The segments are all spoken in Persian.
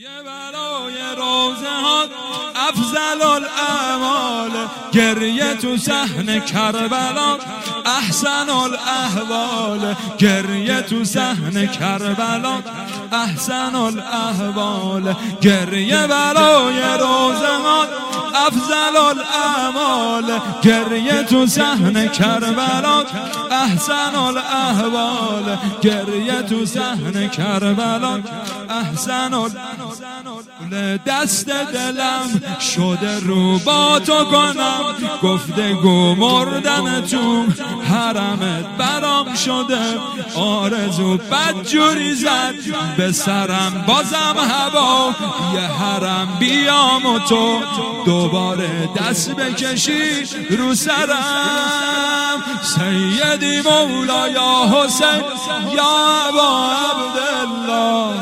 برای روزه ها افضل الاعمال، گریه تو صحن کربلا احسن الاحوال، گریه تو صحن کربلا احسن الاحوال، گریه برای روزه ها افضل الاعمال، گریه تو صحن کربلا احسن الاحوال، گریه تو صحن کربلا احسن الاحوال. دست دلم شده رو با تو کنم، گفتگو مردن تو حرمت برام شده، آرزو بدجوری زد به سرم بازم هوا، یه حرم بیام و تو دوباره دست بکشی رو سرم، سیدی مولا یا حسین یا ابا عبدالله،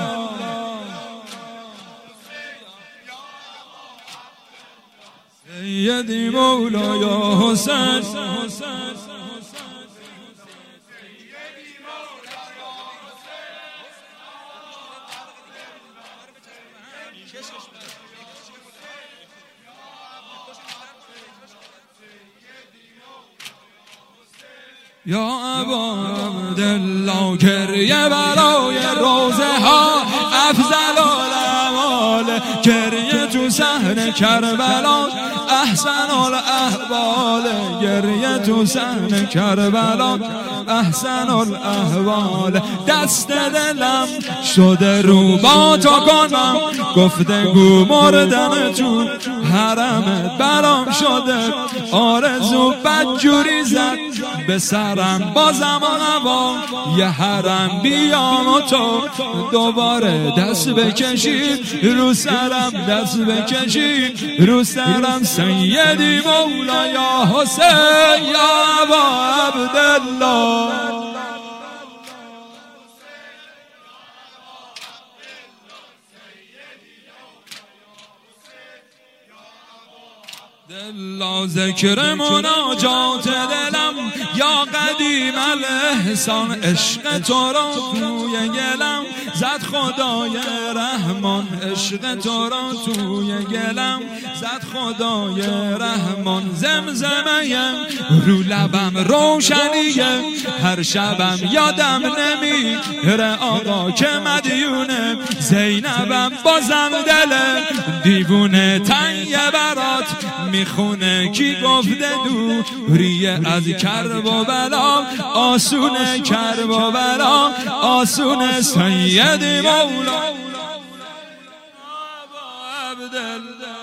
سیدی مولا یا حسین یا ابا عبدالله، گریه برای روزه ها افضل الاعمال، گریه تو صحن کربلا احسن الاحوال، گریه تو صحن کربلا احسن الاحوال. دست دلم شده رو با تو کنم، گفتگو مردن تو حرمت برام شده، آرزو بدجوری زد به سرم بازم هوا، یه حرم بیام و تو دوباره دست بکشی رو سرم، دست بکشی رو سرم، سیدی مولا یا حسین یا ابا عبدالله، دلا ذکر مناجات دلم یا قدیم الاحسان، عشق تو را توی گلم زد خدای رحمان، عشق تو را توی گلم زد خدای رحمان، زمزمه رو لبم روشنیه، هر شبم یادم نمیره آقا که مدیونه، زینبم بازم دل دیوونه تنگ برات میخونه، کی گفته دوریه از کرب و بلا آسونه، کرب و بلا آسونه، سیدی مولا عبدالله،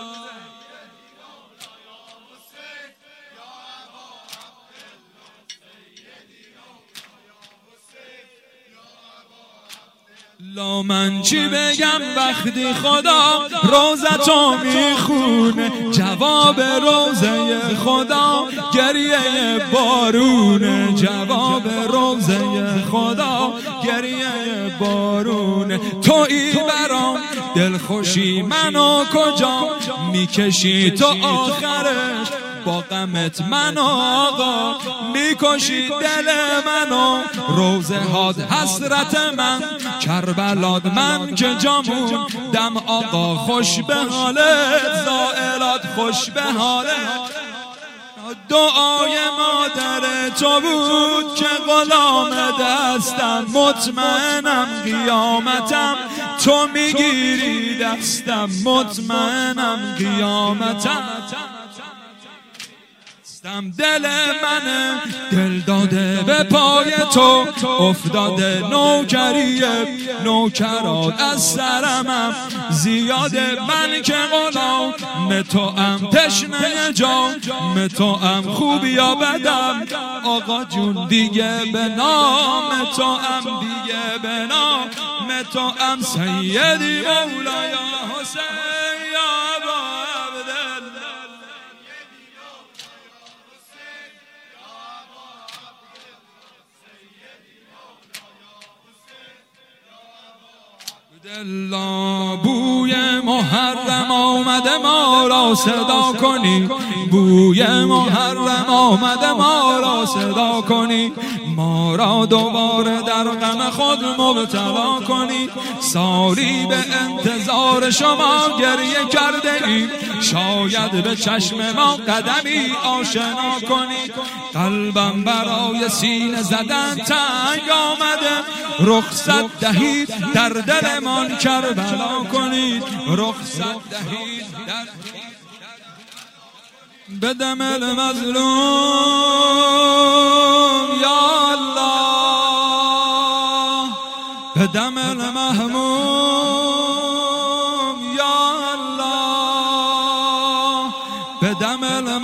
لا من چی بگم وقتی خدا روزتو میخونه، جواب روزه خدا گریه بارونه، جواب روزه خدا گریه بارونه، تویی برام دلخوشی منو کجا میکشی تو آخرش، با غمت منو آقا میکشی دل منو، روزه هات حسرت من کربلات من که جامون دم آقا خوش به حالت، زائلات خوش به حالت، دعای مادر تو بود که غلام دستم، مطمئنم قیامتم تو میگیری دستم، مطمئنم قیامتم دل منه، دل داده به پای تو افتاده نوکریه، نوکرات از سرمم زیاده، من که غلام تو ام تشنه جام تو ام خوبی یا بدم، آقا جون دیگه به نام تو ام، دیگه به نام تو ام، سیدی مولا یا حسین یا ابا عبدالله، دلا بوی محرم آمده ما را صدا کنی، بوی محرم آمده ما را صدا کنی، ما را دوباره در غم خود مبتلا کنی، سالی به انتظار دیدار شما گریه کرده ایم، شاید به چشم ما قدمی آشنا کنید. قلبم برای سینه زدن تنگ آمده، رخصت دهید در دلمان کربلا کنید. رخصت دهید در به دم المظلوم یا الله، به دم المهموم یا الله، به دم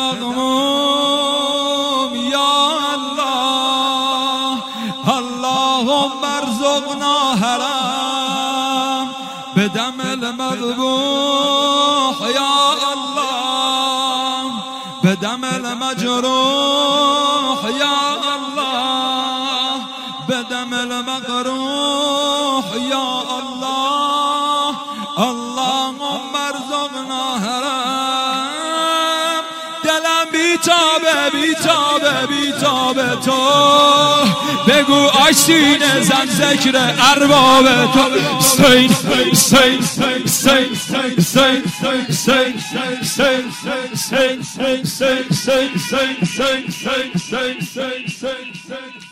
المغموم یا الله. اللهم ارزقنا حرام به دم المذبوح یا الله، به دم المجروح یا الله، به دم المقروح یا الله. اللهم ارزقنا حرام. دلم بیتابه بیتابه بیتابه تو، بگو آشتین زن ذکر ارباب تو. حسین حسین حسین حسین حسین حسین حسین حسین حسین حسین حسین حسین حسین.